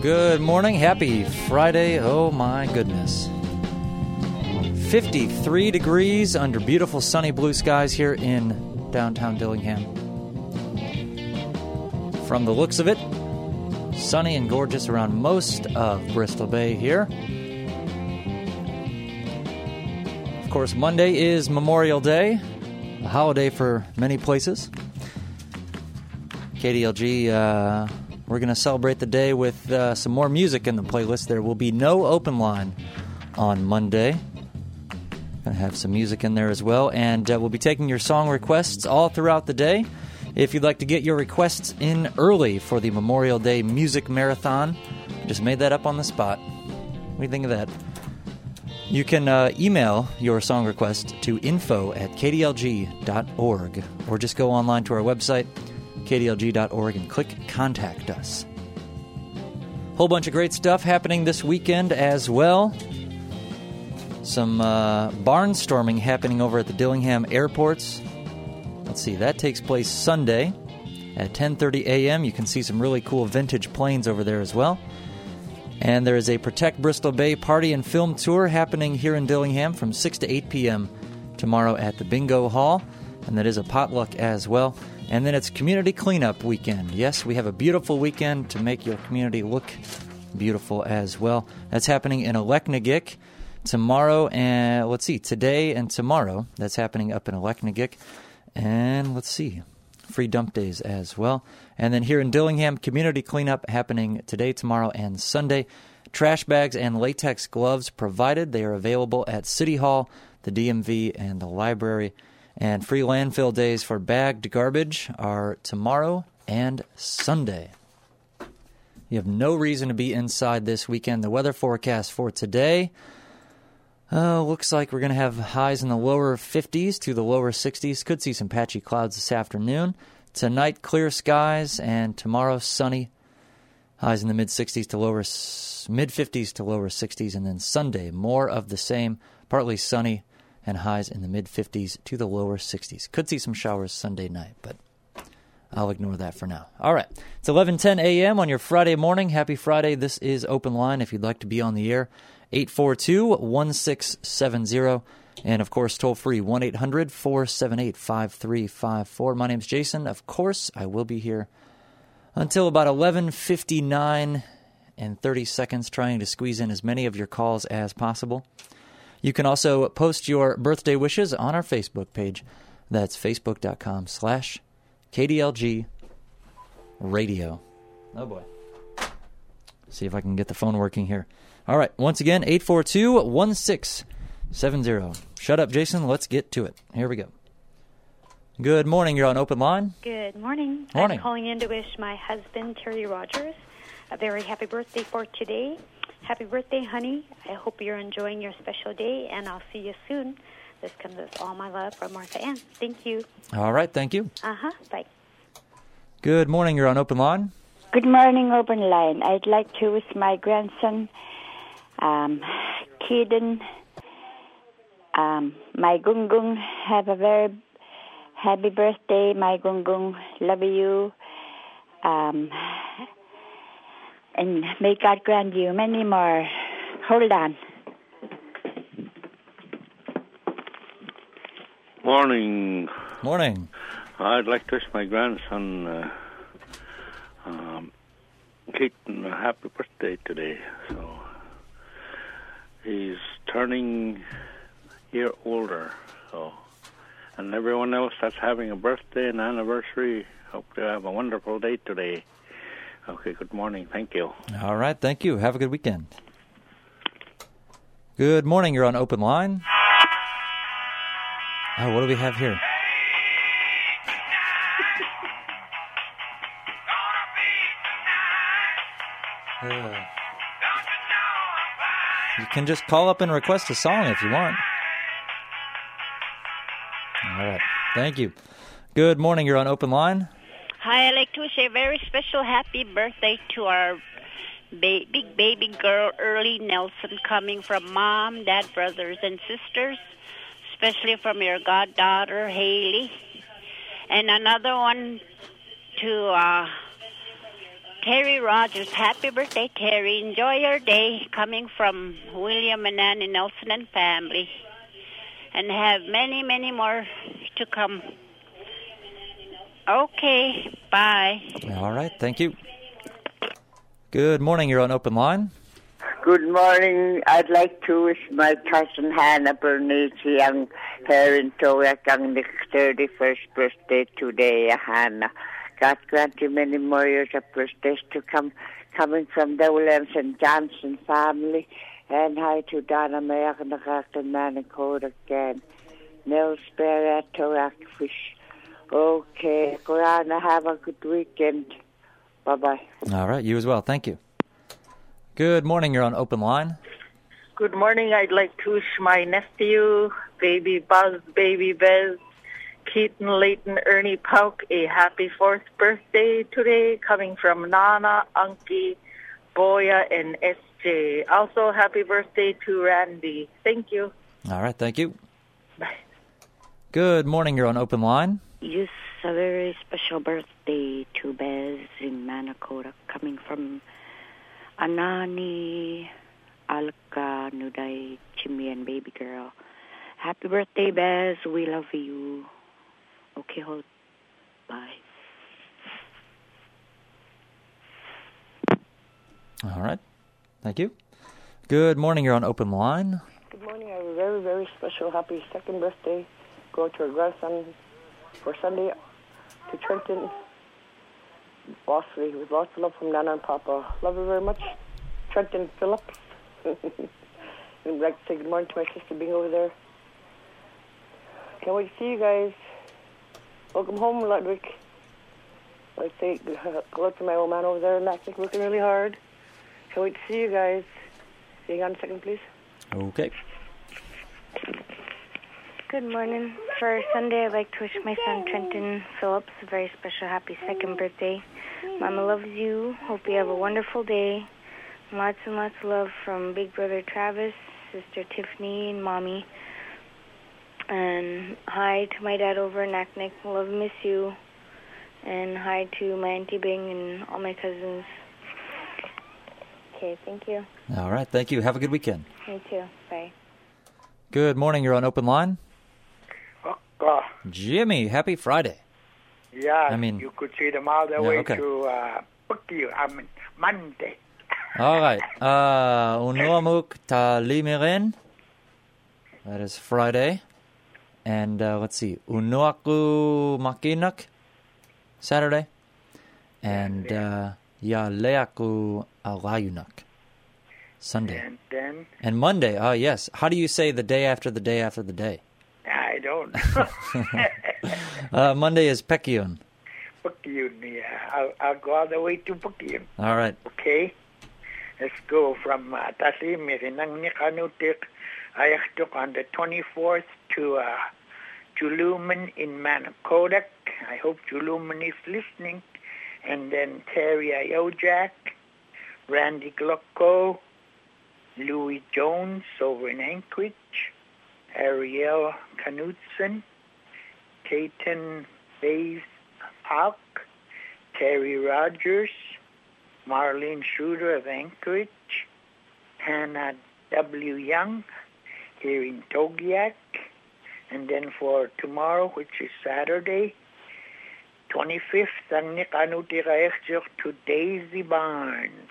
Good morning. Happy Friday. Oh, my goodness. 53 degrees under beautiful sunny blue skies here in downtown Dillingham. From the looks of it, sunny and gorgeous around most of Bristol Bay here. Of course, Monday is Memorial Day, a holiday for many places. KDLG, we're going to celebrate the day with some more music in the playlist. There will be no open line on Monday. Going to have some music in there as well. And we'll be taking your song requests all throughout the day. If you'd like to get your requests in early for the Memorial Day Music Marathon, just made that up on the spot. What do you think of that? You can email your song request to info@kdlg.org or just go online to our website, kdlg.org, and click Contact Us. Whole bunch of great stuff happening this weekend as well. Some barnstorming happening over at the Dillingham Airports. Let's see, that takes place Sunday at 10:30 a.m. You can see some really cool vintage planes over there as well. And there is a Protect Bristol Bay party and film tour happening here in Dillingham from 6 to 8 p.m. tomorrow at the Bingo Hall. And that is a potluck as well. And then it's Community Cleanup Weekend. Yes, we have a beautiful weekend to make your community look beautiful as well. That's happening in Aleknagik tomorrow and, today and tomorrow. That's happening up in Aleknagik. And let's see, free dump days as well. And then here in Dillingham, Community Cleanup happening today, tomorrow, and Sunday. Trash bags and latex gloves provided. They are available at City Hall, the DMV, and the library. And free landfill days for bagged garbage are tomorrow and Sunday. You have no reason to be inside this weekend. The weather forecast for today looks like we're going to have highs in the lower 50s to the lower 60s. Could see some patchy clouds this afternoon. Tonight, clear skies, and tomorrow, sunny. Highs in the mid-50s to lower 60s, and then Sunday, more of the same, partly sunny, and highs in the mid-50s to the lower 60s. Could see some showers Sunday night, but I'll ignore that for now. All right, it's 11:10 a.m. on your Friday morning. Happy Friday. This is Open Line if you'd like to be on the air. 842-1670. And, of course, toll-free, 1-800-478-5354. My name's Jason. Of course, I will be here until about 11:59 and 30 seconds, trying to squeeze in as many of your calls as possible. You can also post your birthday wishes on our Facebook page. That's facebook.com/KDLG Radio. Oh, boy. See if I can get the phone working here. All right, once again, 842-1670. Shut up, Jason. Let's get to it. Here we go. Good morning. You're on Open Line. Good morning. Morning. I'm calling in to wish my husband, Terry Rogers, a very happy birthday for today. Happy birthday, honey. I hope you're enjoying your special day, and I'll see you soon. This comes with all my love from Martha Ann. Thank you. All right, thank you. Bye. Good morning. You're on Open Line. Good morning, Open Line. I'd like to wish my grandson, Keaton, my Gungung, have a very happy birthday. My Gungung, love you. And may God grant you many more. Hold on. Morning. Morning. I'd like to wish my grandson, Keaton, a happy birthday today. So he's turning a year older. So, and everyone else that's having a birthday and anniversary, hope they have a wonderful day today. Okay, good morning. Thank you. All right, thank you. Have a good weekend. Good morning. You're on Open Line. Oh, what do we have here? You can just call up and request a song if you want. All right. Thank you. Good morning. You're on Open Line. Hi, I'd like to wish a very special happy birthday to our big baby girl, Early Nelson, coming from Mom, Dad, brothers, and sisters, especially from your goddaughter, Haley. And another one to Terry Rogers. Happy birthday, Terry. Enjoy your day. Coming from William and Annie Nelson and family. And have many, many more to come. Okay, bye. All right, thank you. Good morning, you're on Open Line. Good morning. I'd like to wish my cousin Hannah Bernice ang Toyak ang 31st birthday today, Hannah. God grant you many more years of birthdays to come, coming from the Williams and Johnson family. And hi to Donna Mayak and the Captain Manicote again. Nils Berry at Toyak Fish. Okay, Corona, have a good weekend. Bye-bye. All right, you as well. Thank you. Good morning, you're on Open Line. Good morning. I'd like to wish my nephew, Baby Buzz, Baby Bez, Keaton, Leighton, Ernie Pauk a happy 4th birthday today, coming from Nana, Anki, Boya, and SJ. Also, happy birthday to Randy. Thank you. All right, thank you. Bye. Good morning, you're on Open Line. Yes, a very special birthday to Bez in Manakota, coming from Anani, Alka, Nuday, Jimmy, and baby girl. Happy birthday, Bez. We love you. Okay, hold. Bye. All right, thank you. Good morning, you're on Open Line. Good morning. I have a very, very special happy 2nd birthday. Going to our grandson for Sunday to Trenton, Bosley, with lots of love from Nana and Papa. Love you very much, Trenton Phillips. And I'd like to say good morning to my sister being over there. Can't wait to see you guys. Welcome home, Ludwig. I'd like to say hello to my old man over there, Mac, working really hard. Can't wait to see you guys. Hang on a second, please. Okay. Good morning. For Sunday, I'd like to wish my son Trenton Phillips a very special happy 2nd birthday. Mama loves you. Hope you have a wonderful day. Lots and lots of love from big brother Travis, sister Tiffany, and Mommy. And hi to my dad over in Naknek. Love and miss you. And hi to my Auntie Bing and all my cousins. Okay, thank you. All right, thank you. Have a good weekend. Me too. Bye. Good morning, you're on Open Line. Jimmy, happy Friday. Yeah, I mean, you could see them all the way to Monday. All right. Unuamuk Talimiren. That is Friday. And let's see. Unuaku Makinak. Saturday. And Yaleaku Alayunak. Sunday. And Monday. Oh, yes. How do you say the day after the day after the day? I don't know. Monday is Pekion. Pekion, yeah. I'll go all the way to Pekion. All right. Okay. Let's go from Tasimir in Nangnikanutik. I took on the 24th to Juluman in Manakodak. I hope Juluman is listening. And then Terry Iojak, Randy Glocko, Louis Jones over in Anchorage, Ariel Knudsen, Peyton Bays Hawk, Terry Rogers, Marlene Schroeder of Anchorage, Hannah W. Young here in Togiak, and then for tomorrow, which is Saturday, 25th, ang nikanutiraexyo to Daisy Barnes,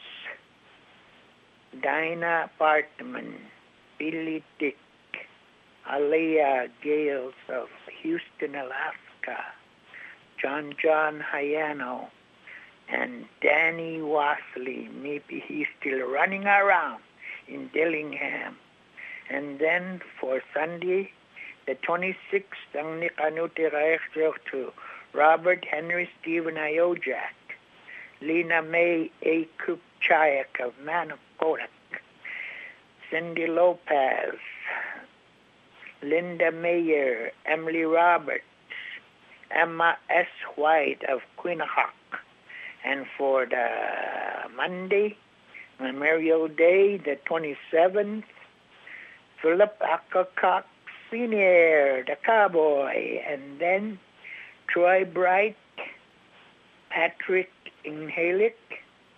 Dinah Partman, Billy Dick, Alea Gales of Houston, Alaska, John Hayano, and Danny Wasley. Maybe he's still running around in Dillingham. And then for Sunday, the 26th, ang nikanutiraexyo to Robert Henry Stephen Iojak, Lena May A. Kupchayak of Manakodak, Cindy Lopez, Linda Mayer, Emily Roberts, Emma S. White of Quinnahock. And for the Monday, Memorial Day, the 27th, Philip Akacock Sr., the cowboy, and then Troy Bright, Patrick Inhalick,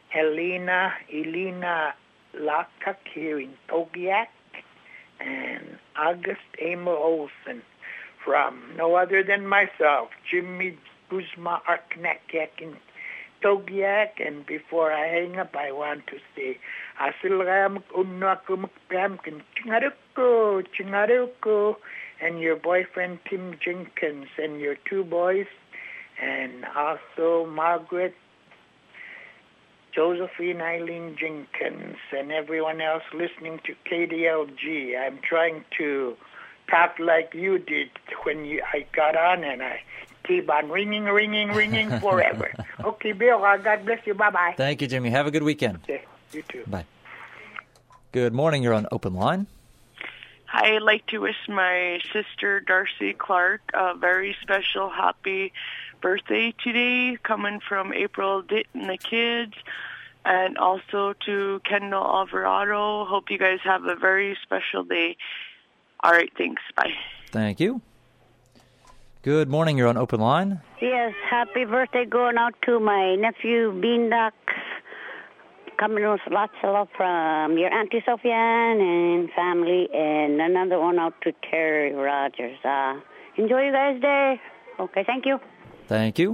Elena Lakak here in Togiak, and August Emil Olsen from no other than myself, Jimmy Guzma Arknakiak in Togiak. And before I hang up, I want to say, Asilam Unakumkamkin Chingaruko, and your boyfriend Tim Jenkins, and your two boys, and also Margaret, Josephine Eileen Jenkins, and everyone else listening to KDLG. I'm trying to talk like you did when I got on, and I keep on ringing forever. Okay, Bill, God bless you. Bye-bye. Thank you, Jimmy. Have a good weekend. Okay, you too. Bye. Good morning. You're on Open Line. Hi, I'd like to wish my sister, Darcy Clark, a very special happy birthday today, coming from April Ditt and the kids, and also to Kendall Alvarado. Hope you guys have a very special day. All right, thanks. Bye. Thank you. Good morning. You're on Open Line. Yes, happy birthday going out to my nephew, Beandox. Coming with lots of love from your Auntie Sophian and family, and another one out to Terry Rogers. Enjoy you guys' day. Okay, thank you. Thank you.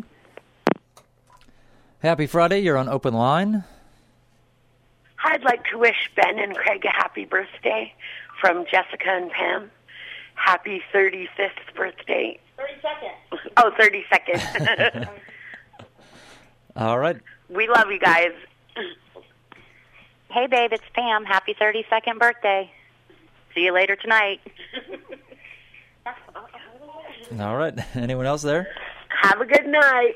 Happy Friday. You're on Open Line. I'd like to wish Ben and Craig a happy birthday from Jessica and Pam. Happy 35th birthday. 32nd. Oh, 32nd. All right. We love you guys. Hey, babe, it's Pam. Happy 32nd birthday. See you later tonight. All right. Anyone else there? Have a good night.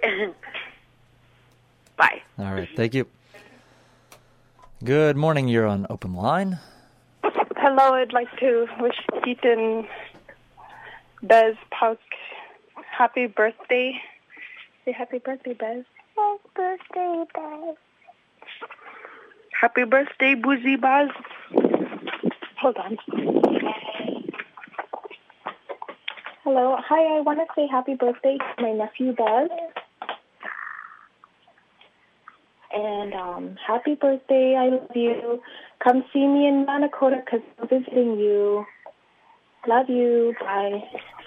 Bye. All right. Thank you. Good morning. You're on Open Line. Hello. I'd like to wish Keaton Bez Pauk happy birthday. Say happy birthday, Bez. Happy birthday, Bez. Happy birthday, Boozy Buzz. Hold on. Hello. Hi, I want to say happy birthday to my nephew, Buzz. And happy birthday. I love you. Come see me in Manakota because I'm visiting you. Love you. Bye.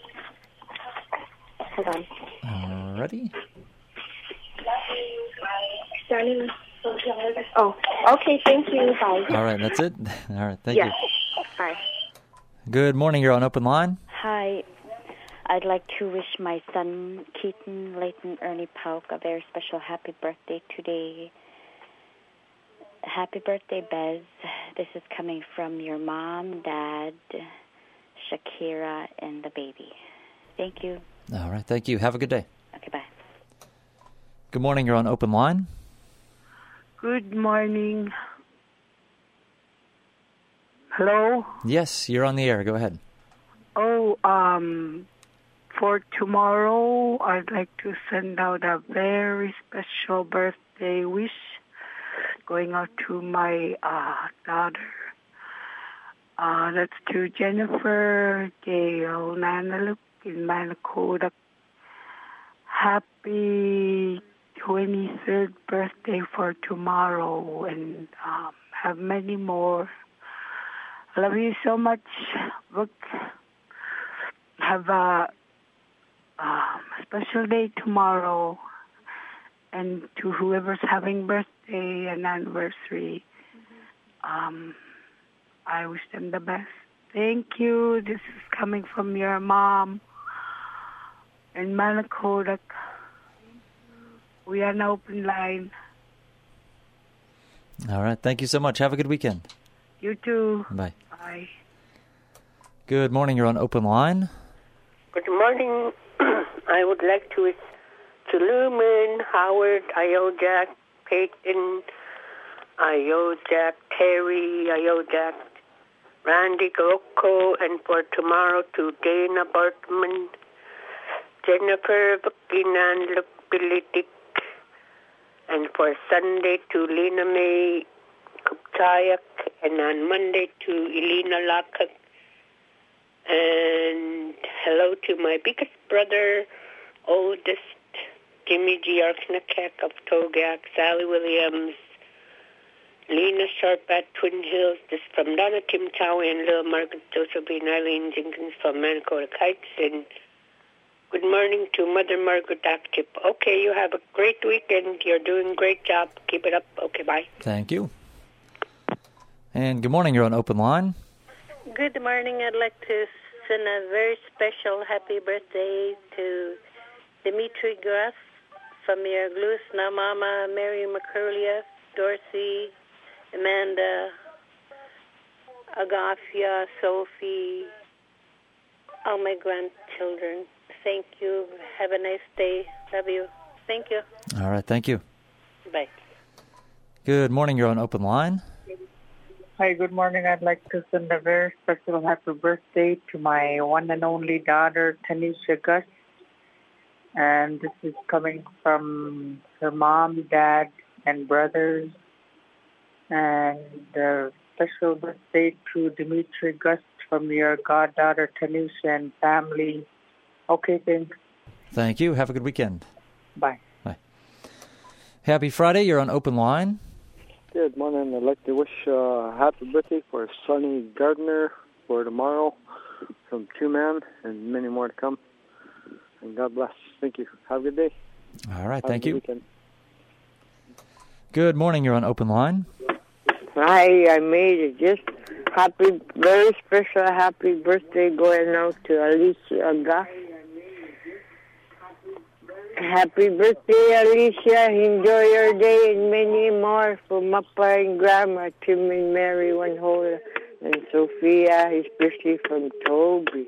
Hold on. All righty. Love you. Bye. Oh, okay. Thank you. Bye. All right. That's it. All right. Thank you. Bye. Good morning. You're on Open Line. Hi. I'd like to wish my son, Keaton Leighton Ernie Pauk, a very special happy birthday today. Happy birthday, Bez. This is coming from your mom, Dad, Shakira, and the baby. Thank you. All right. Thank you. Have a good day. Okay, bye. Good morning. You're on Open Line. Good morning. Hello? Yes, you're on the air. Go ahead. Oh, for tomorrow, I'd like to send out a very special birthday wish going out to my daughter. That's to Jennifer Gail Nanaluk in Manakota. Happy 23rd birthday for tomorrow, and have many more. I love you so much. Look, have a special day tomorrow, and to whoever's having birthday and anniversary, I wish them the best. Thank you. This is coming from your mom in Manakota. We are an Open Line. All right. Thank you so much. Have a good weekend. You too. Bye. Bye. Good morning. You're on Open Line. Good morning. I would like to wish to Lumen, Howard, Iojack, Peyton, Iojack, Terry, Iojack, Randy Grocco, and for tomorrow to Dana Bartman, Jennifer Buckinan, Billy Dick, and for Sunday to Lena May Kupchayak, and on Monday to Elena Lakak. And hello to my biggest brother, oldest, Jimmy G. Arknakak of Togak, Sally Williams, Lena Sharp at Twin Hills. This is from Donna Kim Towie and Little Margaret Josephine Eileen Jenkins from Manakota Heights. And good morning to Mother Margaret Actip. Okay, you have a great weekend. You're doing a great job. Keep it up. Okay, bye. Thank you. And good morning. You're on Open Line. Good morning. I'd like to send a very special happy birthday to Dimitri Grass from your Glusna Mama, Mary McCurlia, Dorsey, Amanda, Agafia, Sophie, all my grandchildren. Thank you. Have a nice day. Love you. Thank you. All right. Thank you. Bye. Good morning. You're on Open Line. Hi, good morning. I'd like to send a very special happy birthday to my one and only daughter, Tanisha Gus. And this is coming from her mom, dad, and brothers. And a special birthday to Dimitri Gus from your goddaughter, Tanisha, and family. Okay, thanks. Thank you. Have a good weekend. Bye. Bye. Happy Friday. You're on Open Line. Good morning. I'd like to wish happy birthday for Sonny Gardner for tomorrow from Two Man and many more to come. And God bless. Thank you. Have a good day. All right. Have Thank a good you. weekend. Good morning. You're on Open Line. Hi, I made it. Just very special happy birthday going out to Alicia Aga. Happy birthday, Alicia. Enjoy your day and many more from Papa and Grandma, Tim and Mary Wanhola, and Sophia, especially from Toby.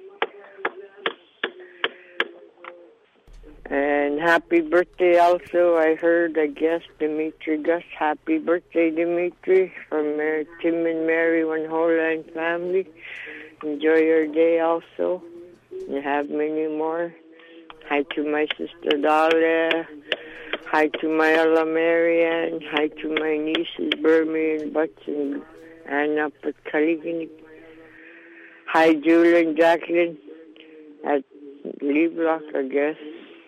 And happy birthday also, I heard, I guess, Dimitri Gus. Happy birthday, Dimitri, from Tim and Mary Wanhola and family. Enjoy your day also. You have many more. Hi to my sister Dahlia. Hi to my Ella Marianne. Hi to my nieces Burmy and Butch and Anna Patkaligini. Hi Julie and Jacqueline at Leiblock, I guess.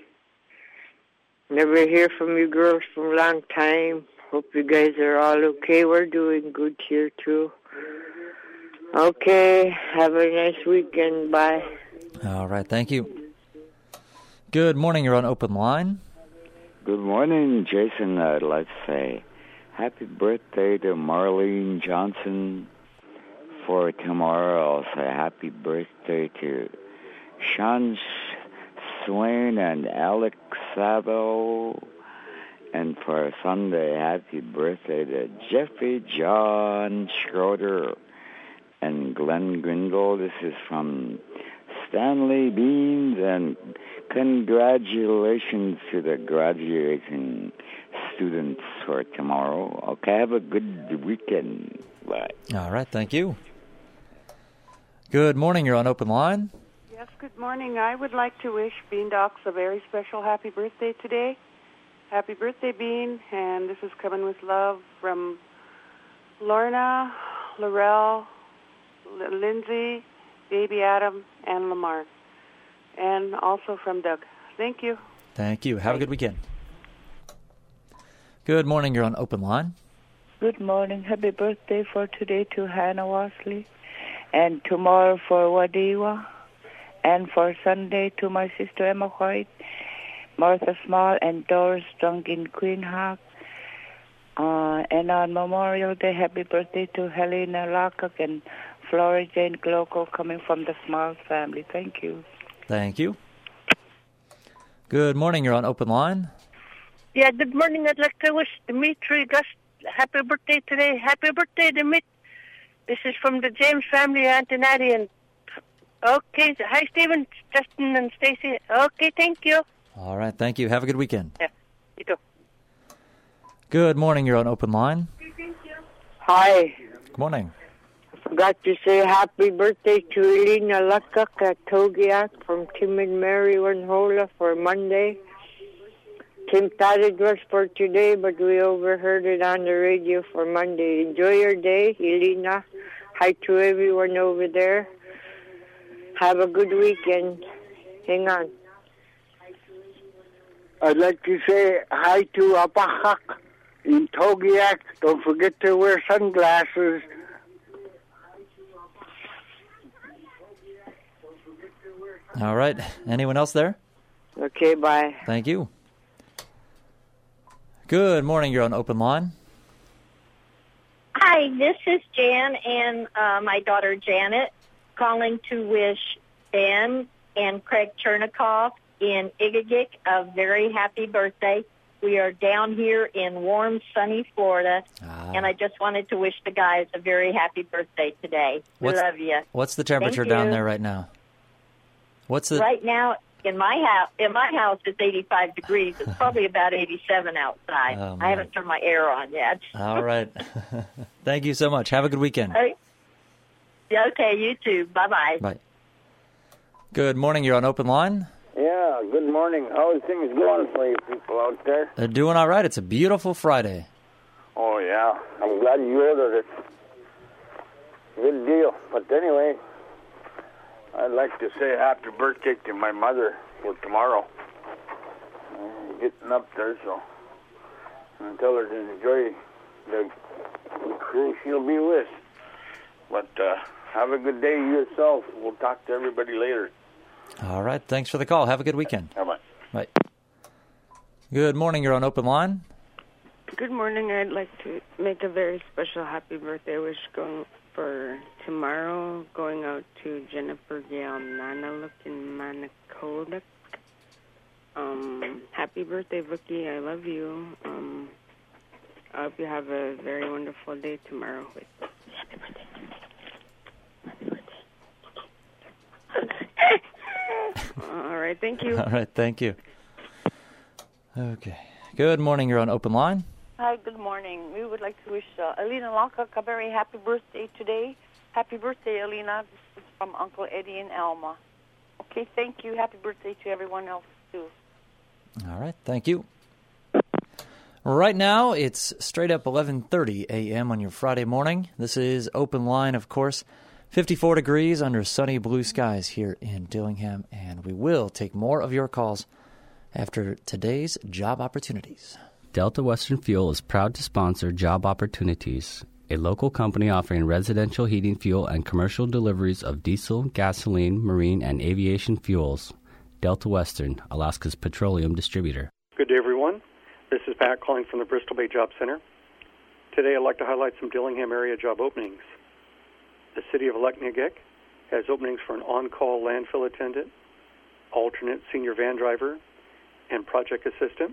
Never hear from you girls for a long time. Hope you guys are all okay. We're doing good here too. Okay, have a nice weekend. Bye. All right. Thank you. Good morning. You're on Open Line. Good morning, Jason. I'd like to say happy birthday to Marlene Johnson for tomorrow. I'll say happy birthday to Sean Swain and Alex Sabo. And for Sunday, happy birthday to Jeffrey John Schroeder and Glenn Gringle. This is from Stanley Beans, and congratulations to the graduating students for tomorrow. Okay, have a good weekend. Bye. All right, thank you. Good morning. You're on Open Line. Yes, good morning. I would like to wish Bean Docs a very special happy birthday today. Happy birthday, Bean, and this is coming with love from Lorna, Laurel, Lindsay, Baby Adam, and Lamar, and also from Doug. Thank you. Thank you. Have a good weekend. Good morning. You're on Open Line. Good morning. Happy birthday for today to Hannah Wasley, and tomorrow for Wadiwa, and for Sunday to my sister Emma White, Martha Small, and Doris Strunk in Queen Hawk. And on Memorial Day, happy birthday to Helena Lockcock and Flora Jane Gloco coming from the Smalls family. Thank you. Thank you. Good morning. You're on Open Line. Yeah, good morning. I'd like to wish Dimitri Gus happy birthday today. Happy birthday, Dimitri. This is from the James family, Aunt Natty. And okay, hi, Stephen, Justin, and Stacy. Okay, thank you. All right. Thank you. Have a good weekend. Yeah, you too. Good morning. You're on Open Line. Hi. Good morning. I forgot to say happy birthday to Elena Luckak at Togiak from Tim and Mary Wanhola for Monday. Tim thought it was for today, but we overheard it on the radio for Monday. Enjoy your day, Elena. Hi to everyone over there. Have a good weekend. Hang on. I'd like to say hi to Apahak in Togiak. Don't forget to wear sunglasses. All right. Anyone else there? Okay, bye. Thank you. Good morning. You're on Open Line. Hi, this is Jan and my daughter Janet calling to wish Ben and Craig Chernikoff in Igagik a very happy birthday. We are down here in warm, sunny Florida, and I just wanted to wish the guys a very happy birthday today. We love you. What's the temperature Thank you. down there right now? What's the Right now in my house it's 85 degrees. It's probably about 87 outside. Oh, I haven't turned my air on yet. All right. Thank you so much. Have a good weekend. All right. Yeah, okay, you too. Bye-bye. Bye. Good morning. You're on Open Line. Yeah, good morning. How are things going for you people out there? They're doing all right. It's a beautiful Friday. Oh, yeah. I'm glad you ordered it. Good deal. But anyway, I'd like to say happy birthday to my mother for tomorrow. Getting up there, so and tell her to enjoy the cruise she'll be with. But have a good day yourself. We'll talk to everybody later. All right. Thanks for the call. Have a good weekend. Bye-bye. Bye. Good morning. You're on Open Line. Good morning. I'd like to make a very special happy birthday wish going for tomorrow, going out to Jennifer Gail Nanaluk in Manitowoc. Happy birthday, Vicky. I love you. I hope you have a very wonderful day tomorrow. Happy birthday. All right, thank you. All right, thank you. Okay. Good morning. You're on Open Line. Hi, good morning. We would like to wish Alina Lanka a very happy birthday today. Happy birthday, Alina. This is from Uncle Eddie and Alma. Okay, thank you. Happy birthday to everyone else, too. All right, thank you. Right now, it's straight up 11:30 a.m. on your Friday morning. This is Open Line, of course. 54 degrees under sunny blue skies here in Dillingham, and we will take more of your calls after today's job opportunities. Delta Western Fuel is proud to sponsor Job Opportunities, a local company offering residential heating fuel and commercial deliveries of diesel, gasoline, marine, and aviation fuels. Delta Western, Alaska's petroleum distributor. Good day, everyone. This is Pat calling from the Bristol Bay Job Center. Today I'd like to highlight some Dillingham area job openings. The city of Aleknagik has openings for an on-call landfill attendant, alternate senior van driver, and project assistant.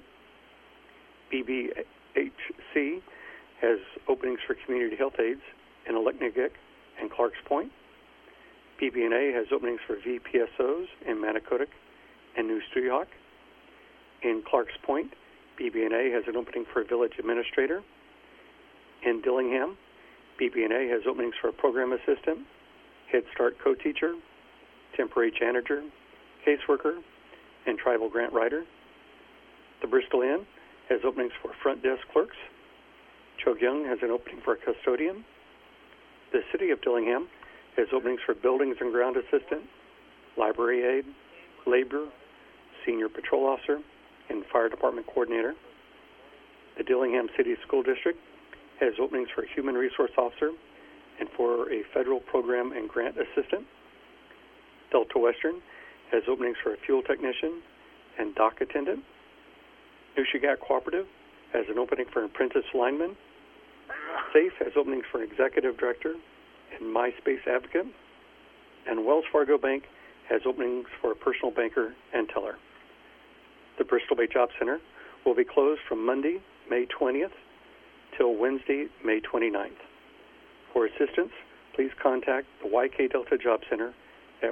BBHC has openings for community health aides in Aleknagik and Clarks Point. BB&A has openings for VPSOs in Manicodic and New Stuyahok. In Clarks Point, BB&A has an opening for a village administrator. In Dillingham, BB&A has openings for a program assistant, Head Start co-teacher, temporary janitor, caseworker, and tribal grant writer. The Bristol Inn has openings for front desk clerks. Chogyung has an opening for a custodian. The City of Dillingham has openings for buildings and ground assistant, library aide, labor, senior patrol officer, and fire department coordinator. The Dillingham City School District has openings for a human resource officer and for a federal program and grant assistant. Delta Western has openings for a fuel technician and dock attendant. Nushagak Cooperative has an opening for an apprentice lineman. SAFE has openings for an executive director and MySpace advocate. And Wells Fargo Bank has openings for a personal banker and teller. The Bristol Bay Job Center will be closed from Monday, May 20th, till Wednesday, May 29th. For assistance, please contact the YK Delta Job Center at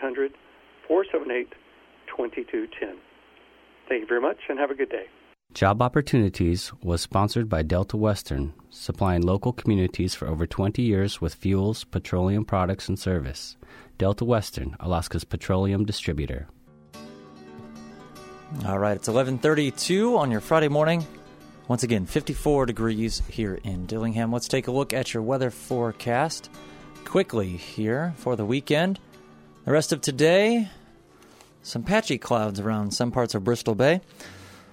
1-800-478-2210. Thank you very much and have a good day. Job Opportunities was sponsored by Delta Western, supplying local communities for over 20 years with fuels, petroleum products, and service. Delta Western, Alaska's petroleum distributor. All right, it's 11:32 on your Friday morning. Once again, 54 degrees here in Dillingham. Let's take a look at your weather forecast quickly here for the weekend. The rest of today, some patchy clouds around some parts of Bristol Bay.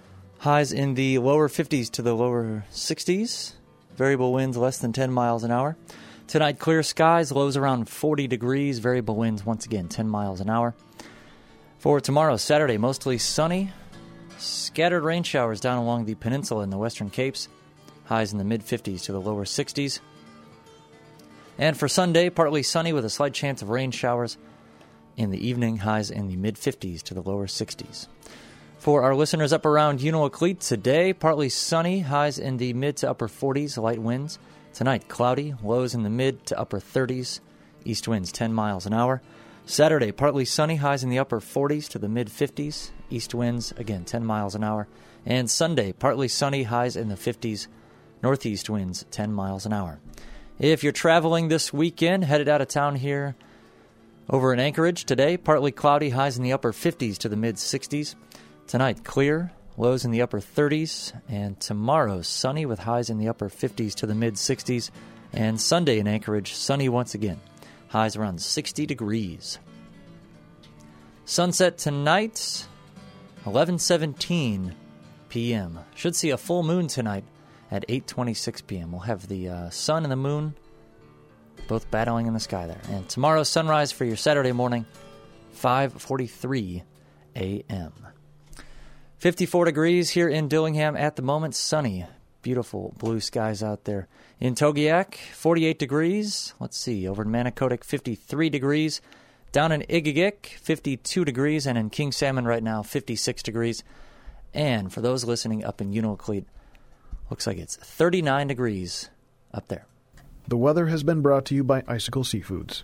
Highs in the lower 50s to the lower 60s. Variable winds less than 10 miles an hour. Tonight, clear skies, lows around 40 degrees. Variable winds once again 10 miles an hour. For tomorrow, Saturday, mostly sunny. Scattered rain showers down along the peninsula in the western Capes. Highs in the mid-50s to the lower 60s. And for Sunday, partly sunny with a slight chance of rain showers. In the evening, highs in the mid-50s to the lower 60s. For our listeners up around Unalakleet today, partly sunny, highs in the mid to upper 40s, light winds. Tonight, cloudy, lows in the mid to upper 30s, east winds 10 miles an hour. Saturday, partly sunny, highs in the upper 40s to the mid-50s, east winds, again, 10 miles an hour. And Sunday, partly sunny, highs in the 50s, northeast winds 10 miles an hour. If you're traveling this weekend, headed out of town here over in Anchorage today, partly cloudy, highs in the upper 50s to the mid-60s. Tonight, clear, lows in the upper 30s. And tomorrow, sunny with highs in the upper 50s to the mid-60s. And Sunday in Anchorage, sunny once again. Highs around 60 degrees. Sunset tonight, 11:17 p.m. Should see a full moon tonight at 8:26 p.m. We'll have the sun and the moon both battling in the sky there. And tomorrow's sunrise for your Saturday morning, 5:43 a.m. 54 degrees here in Dillingham at the moment. Sunny, beautiful blue skies out there. In Togiak, 48 degrees. Let's see, over in Manicodic, 53 degrees. Down in Igigik, 52 degrees. And in King Salmon right now, 56 degrees. And for those listening up in Unalakleet, looks like it's 39 degrees up there. The weather has been brought to you by Icicle Seafoods.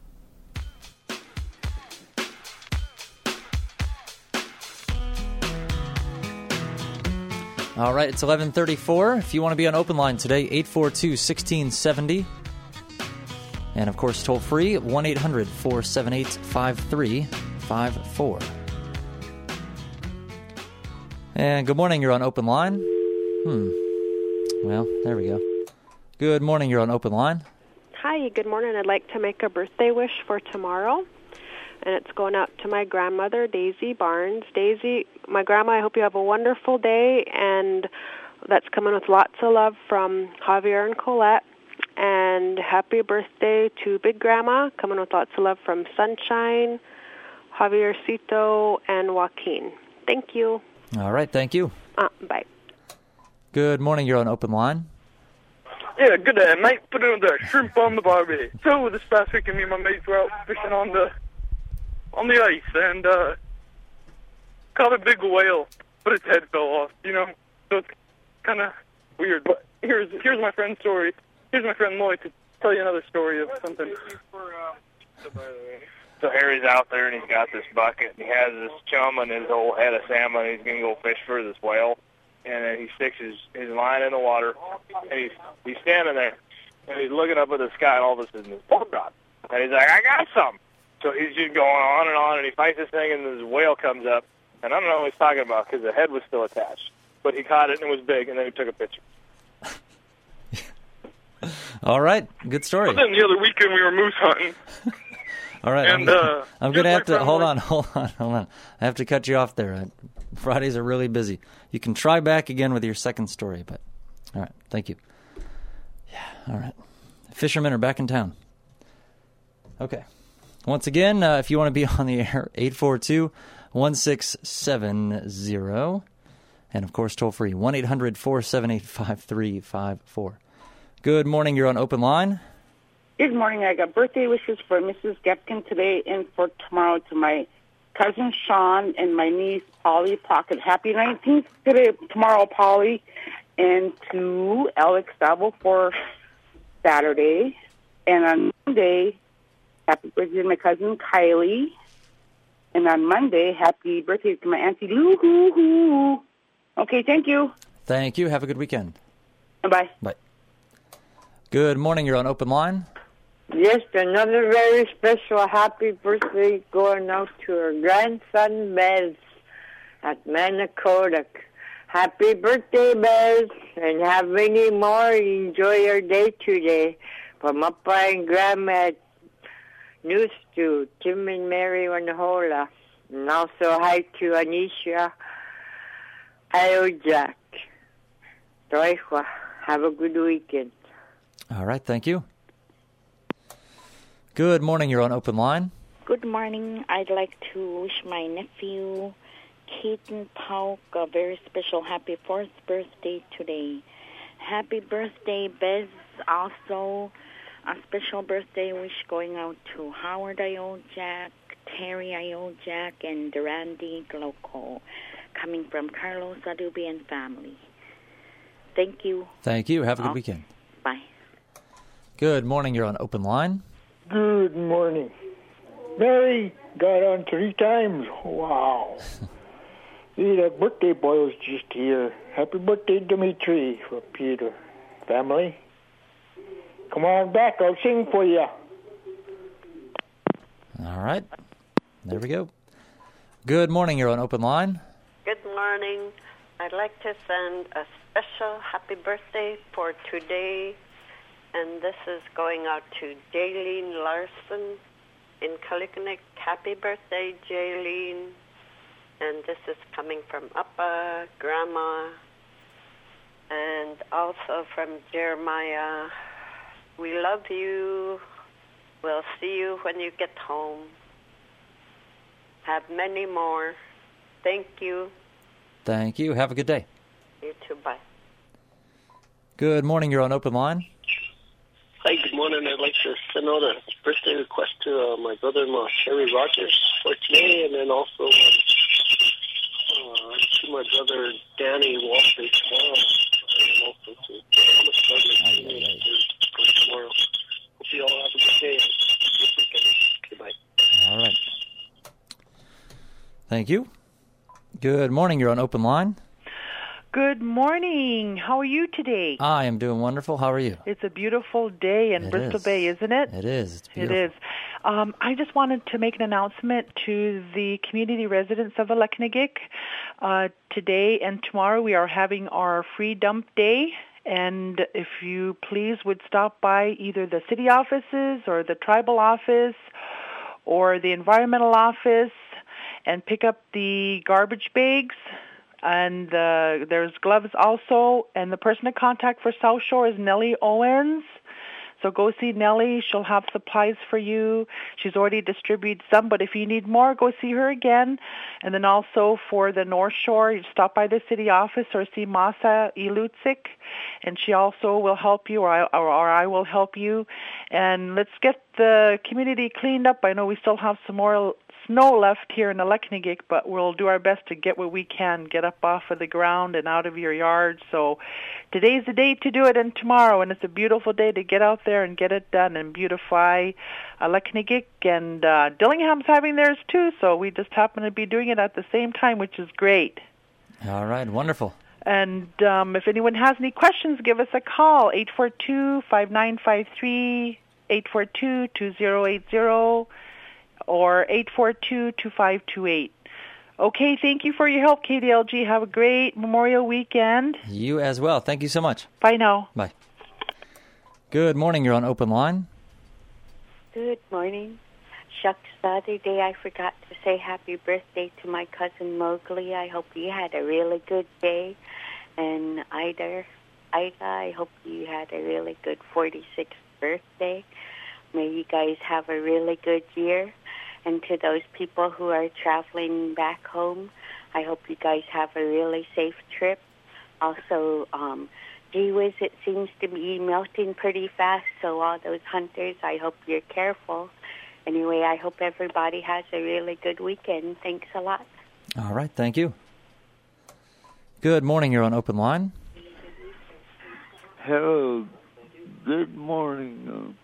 All right, it's 11:34. If you want to be on open line today, 842-1670. And, of course, toll free, 1-800-478-5354. And good morning, you're on open line. Well, there we go. Good morning, you're on open line. Hi, good morning. I'd like to make a birthday wish for tomorrow. And it's going out to my grandmother, Daisy Barnes. Daisy, my grandma, I hope you have a wonderful day, and that's coming with lots of love from Javier and Colette. And happy birthday to Big Grandma, coming with lots of love from Sunshine, Javiercito, and Joaquin. Thank you. All right, thank you. Bye. Good morning, you're on open line. Yeah, good day, mate. Put in the shrimp on the barbie. So this past weekend, me and my mates were out fishing on the ice and caught a big whale, but its head fell off. So it's kind of weird. But here's my friend's story. Here's my friend Lloyd to tell you another story of something. So Harry's out there and he's got this bucket and he has this chum and his whole head of salmon. And he's gonna go fish for this whale, and then he sticks his line in the water and he's standing there and he's looking up at the sky, and all of a sudden this boat drops and he's like, I got some. So he's just going on, and he fights this thing, and this whale comes up, and I don't know what he's talking about because the head was still attached. But he caught it, and it was big, and then he took a picture. All right, good story. But then the other weekend, we were moose hunting. All right, and, I'm going to have to, hold on. I have to cut you off there. Fridays are really busy. You can try back again with your second story, but all right, thank you. Yeah, all right. Fishermen are back in town. Okay. Once again, if you want to be on the air, 842-1670. And, of course, toll free, 1-800-478-5354. Good morning. You're on open line. Good morning. I got birthday wishes for Mrs. Gepkin today and for tomorrow to my cousin Sean and my niece Polly Pocket. Happy 19th tomorrow, Polly. And to Alex Sabo for Saturday. And on Monday, happy birthday to my cousin Kylie. And on Monday, happy birthday to my auntie Lou. Okay, thank you. Thank you. Have a good weekend. Bye. Bye. Good morning. You're on open line. Yes, another very special happy birthday going out to her grandson, Bez, at Manicodic. Happy birthday, Bez, and have many more. Enjoy your day today. From Papa and Grandma at News to Tim and Mary Wanahola. And also hi to Anisha Iojak. Roiwa. Have a good weekend. All right, thank you. Good morning, you're on Open Line. Good morning. I'd like to wish my nephew, Keaton Pauk, a very special happy 4th birthday today. Happy birthday, Bez. Also, a special birthday wish going out to Howard Iojak, Terry Iojak, and Randy Glocco, coming from Carlos Adubi and family. Thank you. Thank you. Have a good weekend. Bye. Good morning, you're on Open Line. Good morning. Mary got on 3 times. Wow. See, that birthday boy was just here. Happy birthday, Dimitri, for Peter. Family, come on back. I'll sing for you. All right. There we go. Good morning, you're on Open Line. Good morning. I'd like to send a special happy birthday for today, and this is going out to Jaylene Larson in Kaliknik. Happy birthday, Jaylene. And this is coming from Appa, Grandma, and also from Jeremiah. We love you. We'll see you when you get home. Have many more. Thank you. Thank you. Have a good day. You too. Bye. Good morning, you're on Open Line. Hi, good morning. I'd like to send out a birthday request to my brother-in-law, Sherry Rogers, for today, and then also to my brother, Danny Walker, tomorrow, and also to Thomas Gardner for tomorrow. Hope you all have a good day. Good weekend. Goodbye. All right. Thank you. Good morning, you're on Open Line. Good morning. How are you today? I am doing wonderful. How are you? It's a beautiful day in Bristol Bay, isn't it? It is. It's beautiful. It is. I just wanted to make an announcement to the community residents of Aleknagik. Today and tomorrow we are having our free dump day, and if you please would stop by either the city offices or the tribal office or the environmental office and pick up the garbage bags. And there's gloves also. And the person to contact for South Shore is Nellie Owens. So go see Nellie. She'll have supplies for you. She's already distributed some, but if you need more, go see her again. And then also for the North Shore, you stop by the city office or see Masa Ilutsik, and she also will help you, or I will help you. And let's get the community cleaned up. I know we still have some more snow left here in Aleknagik, but we'll do our best to get what we can, get up off of the ground and out of your yard. So today's the day to do it, and tomorrow, and it's a beautiful day to get out there and get it done and beautify Aleknagik. And Dillingham's having theirs too, so we just happen to be doing it at the same time, which is great. All right, wonderful. And if anyone has any questions, give us a call, 842-5953, 842-2080, or 842-2528. Okay, thank you for your help, KDLG. Have a great Memorial weekend. You as well. Thank you so much. Bye now. Bye. Good morning. You're on Open Line. Good morning. Shucks, the other day I forgot to say happy birthday to my cousin Mowgli. I hope you had a really good day. And Ida, I hope you had a really good 46th birthday. May you guys have a really good year. And to those people who are traveling back home, I hope you guys have a really safe trip. Also, gee whiz, it seems to be melting pretty fast, so all those hunters, I hope you're careful. Anyway, I hope everybody has a really good weekend. Thanks a lot. All right, thank you. Good morning, you're on Open Line. Hello, good morning.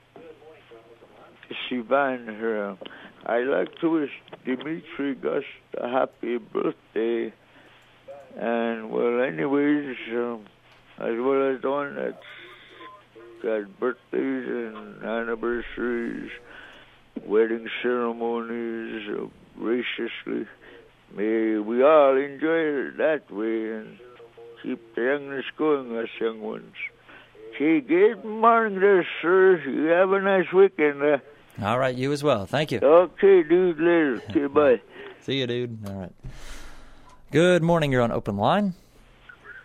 Sivan here. I'd like to wish Dimitri Gus a happy birthday. And, well, anyways, as well as the one that's got birthdays and anniversaries, wedding ceremonies, graciously. May we all enjoy it that way and keep the youngness going, us young ones. Okay, good morning there, sir. You have a nice weekend. All right, you as well. Thank you. Okay, dude, later. Okay, bye. See you, dude. All right. Good morning. You're on Open Line.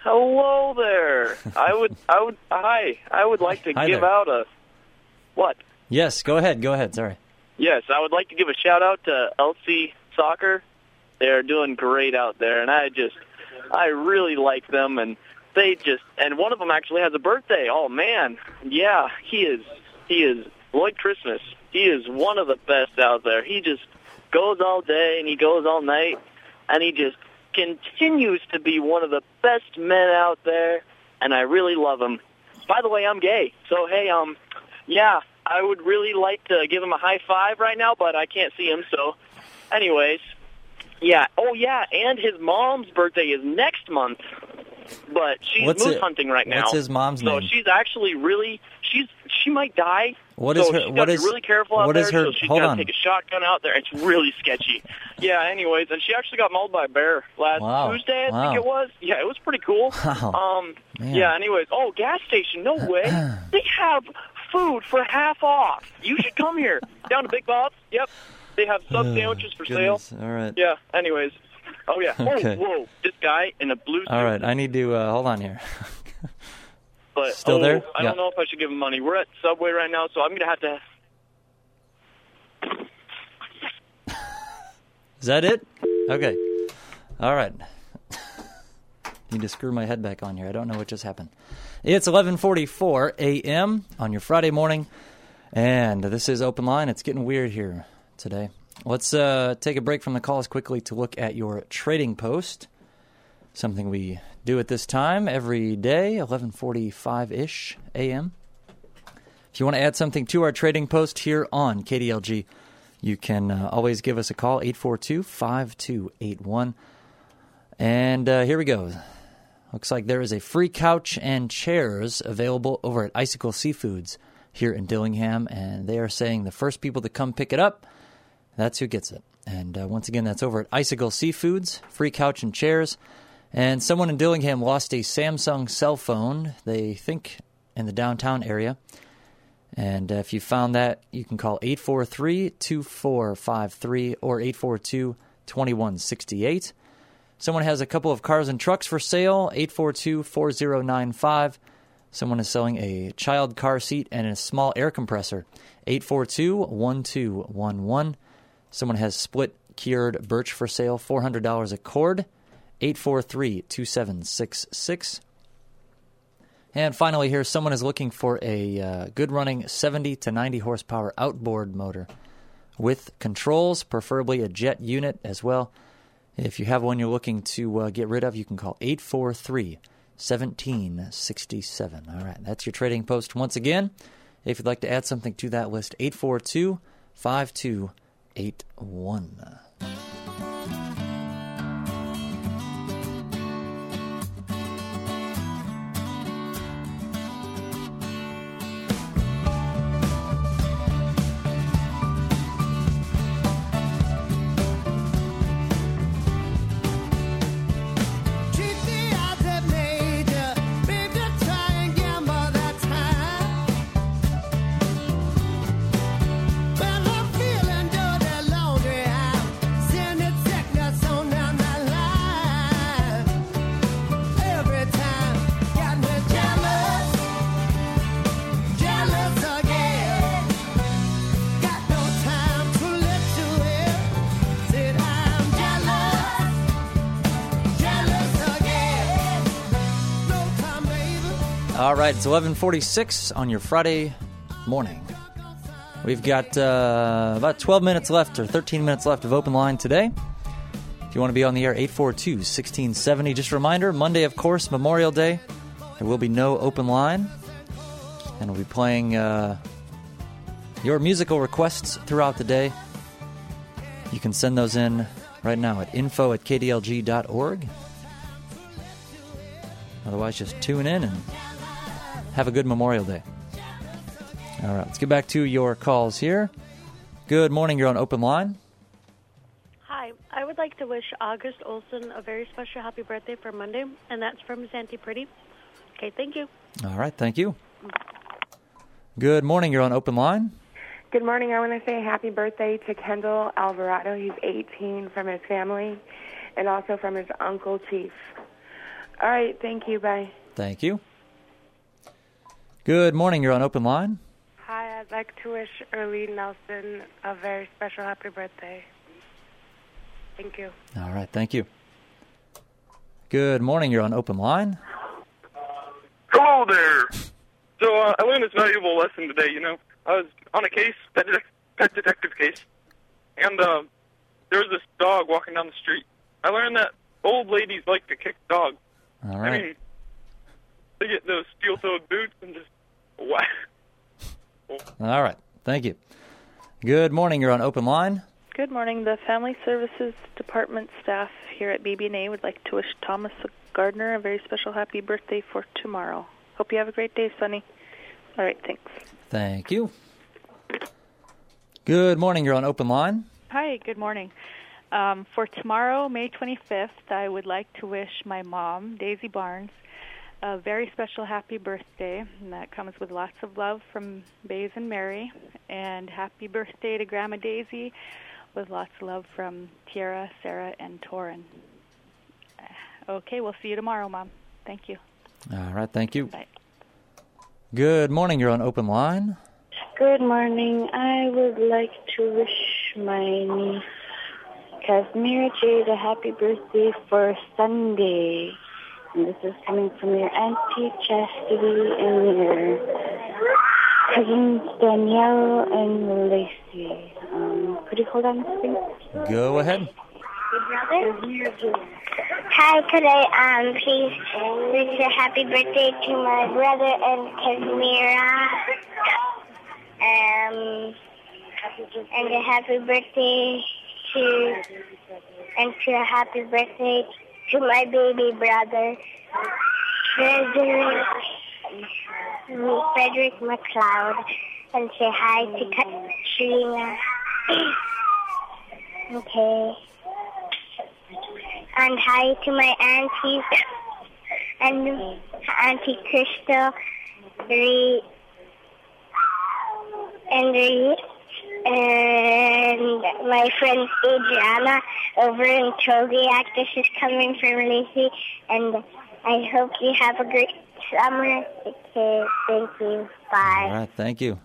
Hello there. I would like to Hi give there. out a, what? Yes, go ahead. Sorry. Yes, I would like to give a shout out to LC Soccer. They're doing great out there, and I really like them, and and one of them actually has a birthday. Oh man, yeah, he is Lloyd Christmas. He is one of the best out there. He just goes all day and he goes all night, and he just continues to be one of the best men out there, and I really love him. By the way, I'm gay, so hey, yeah, I would really like to give him a high five right now, but I can't see him, so anyways, yeah. Oh, yeah, and his mom's birthday is next month, but she's moose hunting right now. What's his mom's so name? So she's actually really, she might die. What is so her? She's What got to is? be really careful out What there. is her? So she's Hold got on. to take a shotgun out there. It's really sketchy. Yeah. Anyways, and she actually got mauled by a bear last Wow. Tuesday. I Wow. think it was. Yeah, it was pretty cool. Wow. Man. Yeah. Anyways, gas station. No way. They have food for half off. You should come here down to Big Bob's. Yep. They have sub sandwiches for sale. Goodness. All right. Yeah. Anyways. Oh yeah. Okay. Oh whoa! This guy in a blue suit. All right. I need to hold on here. But Still there? I don't know if I should give him money. We're at Subway right now, so I'm gonna have to. Is that it? Okay. All right. Need to screw my head back on here. I don't know what just happened. It's 11:44 a.m. on your Friday morning, and this is Open Line. It's getting weird here today. Let's take a break from the calls quickly to look at your trading post, something we do at this time every day, 11:45-ish a.m. If you want to add something to our trading post here on KDLG, you can always give us a call, 842-5281. And here we go. Looks like there is a free couch and chairs available over at Icicle Seafoods here in Dillingham, and they are saying the first people to come pick it up, that's who gets it. And once again, that's over at Icicle Seafoods, free couch and chairs. And someone in Dillingham lost a Samsung cell phone, they think in the downtown area. And if you found that, you can call 843-2453 or 842-2168. Someone has a couple of cars and trucks for sale, 842-4095. Someone is selling a child car seat and a small air compressor, 842-1211. Someone has split cured birch for sale, $400 a cord, 843-2766. And finally here, someone is looking for a good-running 70 to 90 horsepower outboard motor with controls, preferably a jet unit as well. If you have one you're looking to get rid of, you can call 843-1767. All right, that's your trading post once again. If you'd like to add something to that list, 842-5281. All right, it's 11:46 on your Friday morning. We've got about 12 minutes left or 13 minutes left of Open Line today. If you want to be on the air, 842-1670. Just a reminder, Monday, of course, Memorial Day. There will be no Open Line. And we'll be playing your musical requests throughout the day. You can send those in right now at info@kdlg.org. Otherwise, just tune in and have a good Memorial Day. All right, let's get back to your calls here. Good morning, you're on Open Line. Hi, I would like to wish August Olson a very special happy birthday for Monday, and that's from Miss Auntie Pretty. Okay, thank you. All right, thank you. Good morning, you're on Open Line. Good morning. I want to say happy birthday to Kendall Alvarado. He's 18 from his family and also from his Uncle Chief. All right, thank you. Bye. Thank you. Good morning. You're on Open Line. Hi, I'd like to wish Earlene Nelson a very special happy birthday. Thank you. All right. Thank you. Good morning. You're on Open Line. Hello there. So I learned this valuable lesson today. I was on a case, pet detective case, and there was this dog walking down the street. I learned that old ladies like to kick dogs. All right. I mean, they get those steel-toed boots and just whack. All right. Thank you. Good morning. You're on Open Line. Good morning. The Family Services Department staff here at BB&A would like to wish Thomas Gardner a very special happy birthday for tomorrow. Hope you have a great day, Sonny. All right, thanks. Thank you. Good morning. You're on Open Line. Hi, good morning. For tomorrow, May 25th, I would like to wish my mom, Daisy Barnes, a very special happy birthday, and that comes with lots of love from Bays and Mary. And happy birthday to Grandma Daisy with lots of love from Tiara, Sarah, and Torin. Okay, we'll see you tomorrow, Mom. Thank you. All right, thank you. Bye. Good morning. You're on Open Line. Good morning. I would like to wish my niece, Casimira Jade, a happy birthday for Sunday. And this is coming from your Auntie Chastity and your cousins Danielle and Lacey. Could you hold on a second? Go ahead. Hi, could I please wish a happy birthday to my brother and Casimira, and a happy birthday to a happy birthday to my baby brother, Frederick McLeod, and say hi to Katrina. Okay. And hi to my aunties and Auntie Crystal, and my friend Adriana over in Togiak. This is coming from Lacey, and I hope you have a great summer. Okay, thank you. Bye. All right, thank you.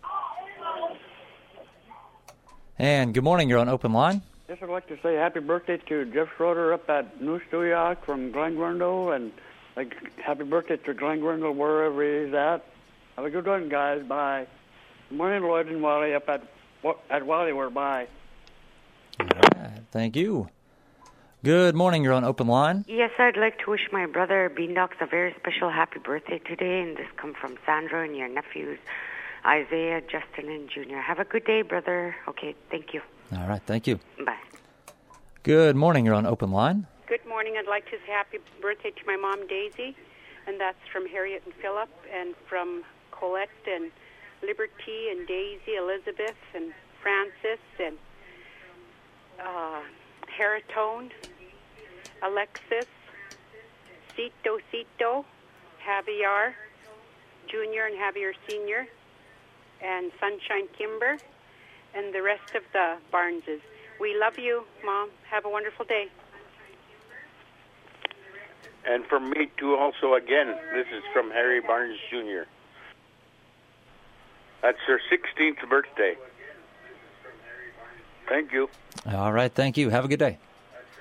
And good morning. You're on Open Line. Yes, I'd like to say happy birthday to Jeff Schroeder up at New Stuyak from Glen Grindle, and happy birthday to Glen Grindle wherever he's at. Have a good one, guys. Bye. Good morning, Lloyd and Wally up at Wally. We're bye. All right, thank you. Good morning. You're on Open Line. Yes, I'd like to wish my brother Beandox a very special happy birthday today, and this comes from Sandra and your nephews Isaiah, Justin, and Junior. Have a good day, brother. Okay, thank you. All right, thank you. Bye. Good morning. You're on Open Line. Good morning. I'd like to say happy birthday to my mom, Daisy, and that's from Harriet and Philip, and from Colette and Liberty and Daisy, Elizabeth and Francis and Haritone, Alexis, Cito, Javier Jr. and Javier Sr., and Sunshine Kimber, and the rest of the Barneses. We love you, Mom. Have a wonderful day. And from me, too, also, again, this is from Harry Barnes Jr. That's her 16th birthday. Thank you. All right, thank you. Have a good day.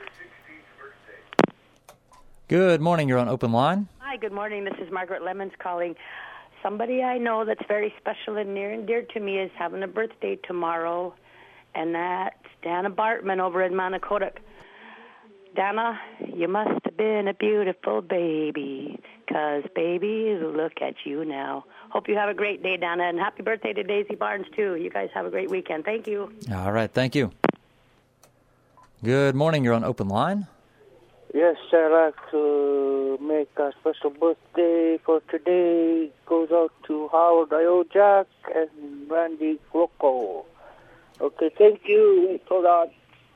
Good morning. You're on Open Line. Hi, good morning. This is Margaret Lemons calling. Somebody I know that's very special and near and dear to me is having a birthday tomorrow, and that's Dana Bartman over in Manicodic. Dana, you must have been a beautiful baby, 'cause baby, look at you now. Hope you have a great day, Dana, and happy birthday to Daisy Barnes, too. You guys have a great weekend. Thank you. All right, thank you. Good morning. You're on Open Line. Yes, I'd like to make a special birthday for today. Goes out to Howard Iojak and Randy Glocko. Okay, thank you. Hold on.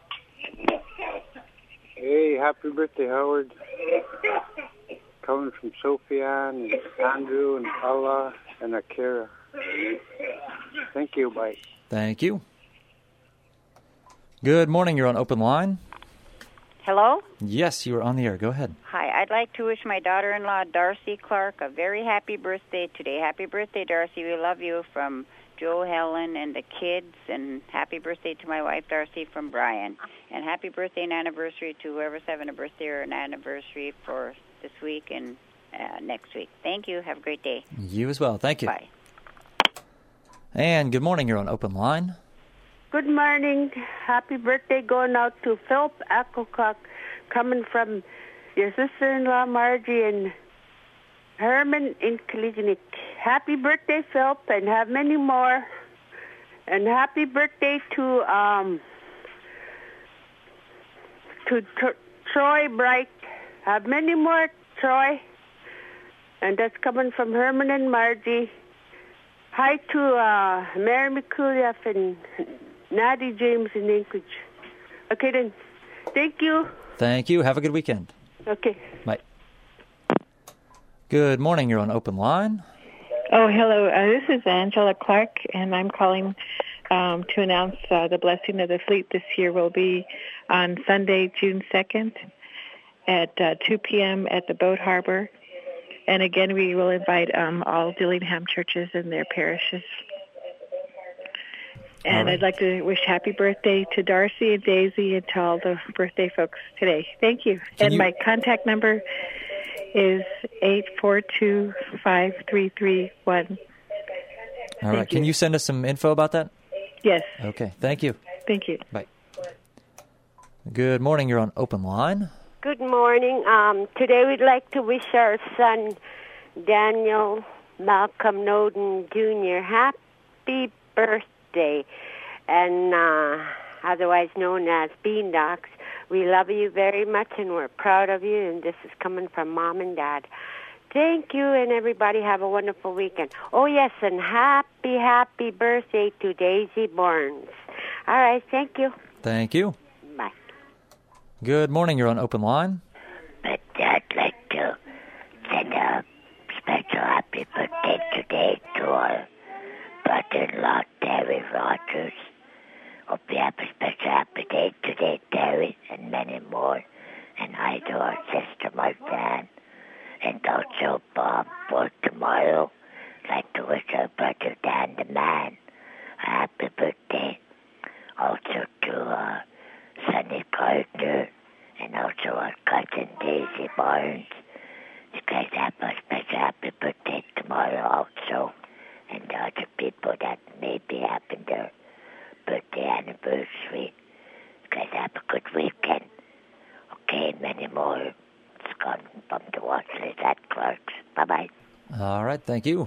Hey, happy birthday, Howard. Coming from Sophia and Andrew and Paula and Akira. Thank you, bye. Thank you. Good morning. You're on Open Line. Hello? Yes, you are on the air. Go ahead. Hi, I'd like to wish my daughter-in-law, Darcy Clark, a very happy birthday today. Happy birthday, Darcy. We love you from Joe, Helen, and the kids, and happy birthday to my wife, Darcy, from Brian. And happy birthday and anniversary to whoever's having a birthday or an anniversary for this week and next week. Thank you. Have a great day. You as well. Thank you. Bye. And good morning. You're on Open Line. Good morning. Happy birthday going out to Philip Applecock, coming from your sister-in-law Margie and Herman in Kalijinik. Happy birthday, Philip, and have many more. And happy birthday to Troy Bright. Have many more, Troy. And that's coming from Herman and Margie. Hi to Mary McCullough and Natty James in Anchorage. Okay, then. Thank you. Thank you. Have a good weekend. Okay. Bye. Good morning. You're on Open Line. Oh, hello. This is Angela Clark, and I'm calling to announce the Blessing of the Fleet this year will be on Sunday, June 2nd at 2 p.m. at the Boat Harbor. And again, we will invite all Dillingham churches and their parishes. And I'd like to wish happy birthday to Darcy and Daisy and to all the birthday folks today. Thank you. My contact number is 842-5331. All right. Can you send us some info about that? Yes. Okay. Thank you. Thank you. Bye. Good morning. You're on Open Line. Good morning. Today we'd like to wish our son, Daniel Malcolm Noden Jr., happy birthday, and otherwise known as Beandogs. We love you very much, and we're proud of you, and this is coming from Mom and Dad. Thank you, and everybody have a wonderful weekend. Oh, yes, and happy birthday to Daisy Barnes. All right, thank you. Thank you. Bye. Good morning. You're on Open Line. But I'd like to send a special happy birthday today to our brother-in-law, Terry Rogers. Hope you have a special happy day today, Terry, and many more. And hi to our sister, Martha, and also Bob for tomorrow. I'd like to wish our brother, Dan the Man, a happy birthday. Also to Sonny Gardner, and also our cousin Daisy Barnes. You guys have a special happy birthday tomorrow also. And the other people that may be having their birthday anniversary. You guys have a good weekend. Okay, many more. It's gone from the Watchlist at Clark's. Bye-bye. All right. Thank you.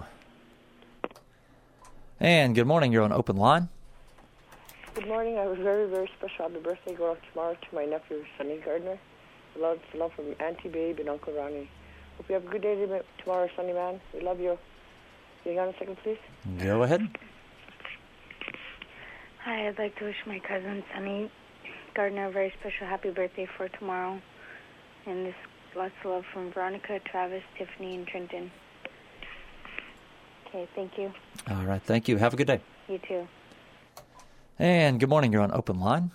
And good morning. You're on Open Line. Good morning. I have a very, very special happy birthday going off tomorrow to my nephew, Sonny Gardner. Love from Auntie Babe and Uncle Ronnie. Hope you have a good day tomorrow, Sonny man. We love you. Hang on a second, please. Go ahead. Hi, I'd like to wish my cousin, Sonny Gardner, a very special happy birthday for tomorrow. And this lots of love from Veronica, Travis, Tiffany, and Trenton. Okay, thank you. All right. Thank you. Have a good day. You too. And good morning. You're on Open Line.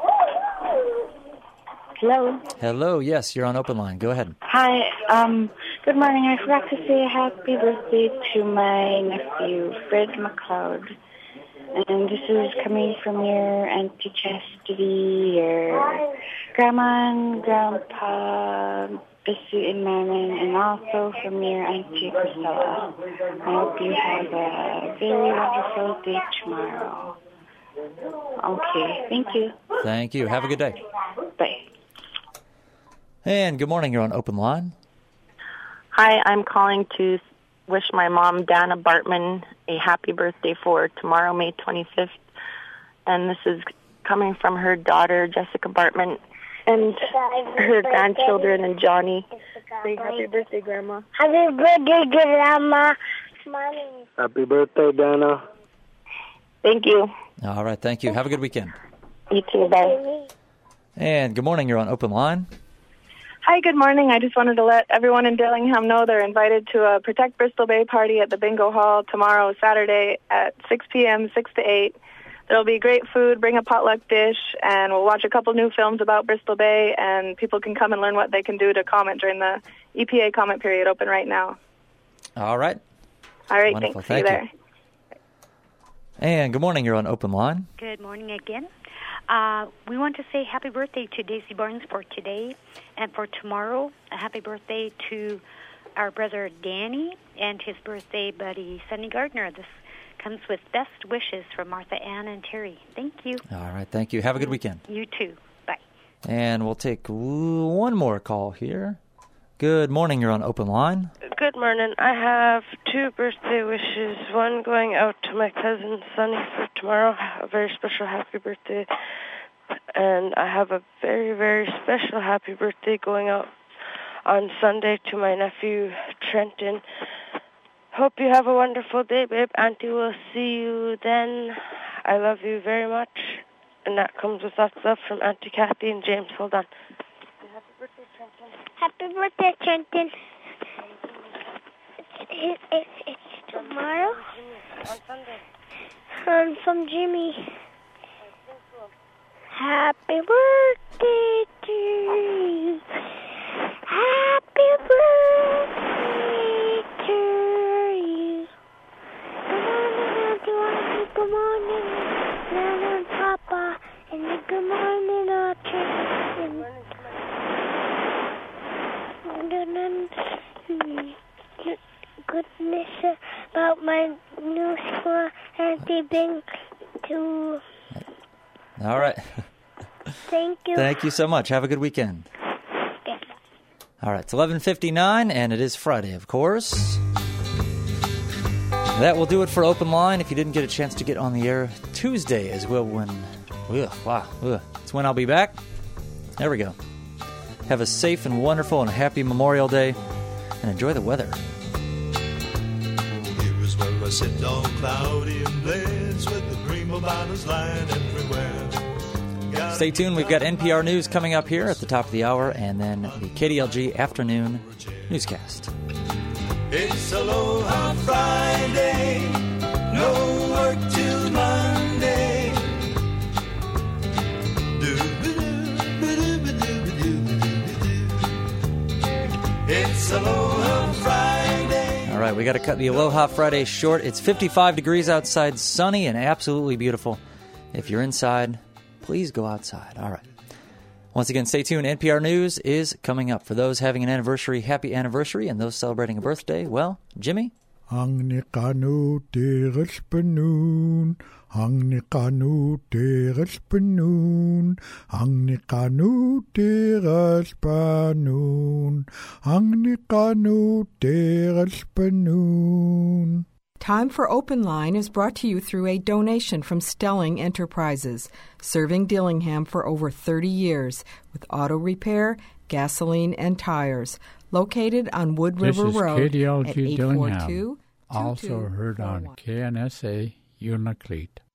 Hello. Hello. Yes, you're on Open Line. Go ahead. Hi. Good morning. I forgot to say happy birthday to my nephew, Fred McLeod. And this is coming from your Auntie Chastity, your Grandma and Grandpa, Bessie and Mammon, and also from your Auntie Priscilla. I hope you have a very wonderful day tomorrow. Okay, thank you. Thank you. Have a good day. Bye. And good morning. You're on Open Line. Hi, I'm calling to wish my mom, Dana Bartman, a happy birthday for tomorrow, May 25th. And this is coming from her daughter, Jessica Bartman, and her grandchildren and Johnny. Say happy birthday, Grandma. Happy birthday, Grandma. Happy birthday, Dana. Thank you. All right. Thank you. Have a good weekend. You too. Bye. And good morning. You're on Open Line. Hi, good morning. I just wanted to let everyone in Dillingham know they're invited to a Protect Bristol Bay party at the Bingo Hall tomorrow, Saturday, at 6 p.m., 6 to 8. It'll be great food, bring a potluck dish, and we'll watch a couple new films about Bristol Bay, and people can come and learn what they can do to comment during the EPA comment period open right now. All right. All right, Wonderful. thanks. See you there. And good morning. You're on Open Line. Good morning again. We want to say happy birthday to Daisy Barnes for today and for tomorrow. A happy birthday to our brother Danny and his birthday buddy Sonny Gardner. This comes with best wishes from Martha Ann and Terry. Thank you. All right. Thank you. Have a good weekend. You too. Bye. And we'll take one more call here. Good morning. You're on Open Line. Good morning. I have 2 birthday wishes. One going out to my cousin Sonny for tomorrow. A very special happy birthday. And I have a very, very special happy birthday going out on Sunday to my nephew Trenton. Hope you have a wonderful day, babe. Auntie will see you then. I love you very much. And that comes with lots of love from Auntie Kathy and James. Hold on. Happy birthday, Trenton. Happy birthday, Trenton. It's tomorrow. On Sunday. From Jimmy. Happy birthday to you. Happy birthday to you. Good morning, Nana and Papa, and good morning, goodness about my new school, Auntie Bing, too. All right. Thank you. Thank you so much. Have a good weekend. Okay. All right. It's 11:59, and it is Friday, of course. That will do it for Open Line. If you didn't get a chance to get on the air, Tuesday is when it's when I'll be back. There we go. Have a safe and wonderful and happy Memorial Day, and enjoy the weather. Here is where I sit all cloudy and blends with the green bananas lying everywhere. Stay tuned. We've got NPR News coming up here at the top of the hour, and then the KDLG afternoon newscast. It's Aloha Friday, no work till Monday. It's Aloha Friday. All right, we got to cut the Aloha Friday short. It's 55 degrees outside, sunny and absolutely beautiful. If you're inside, please go outside. All right. Once again, stay tuned. NPR News is coming up. For those having an anniversary, happy anniversary, and those celebrating a birthday, well, Jimmy? Ang nikanu teres penun, ang nikanu teres penun, ang nikanu teres penun, ang nikanu teres penun. Time for Open Line is brought to you through a donation from Stelling Enterprises, serving Dillingham for over 30 years with auto repair, gasoline, and tires. Located on Wood River Road KDLG at 842-2241. Also heard on KNSA Unalakleet.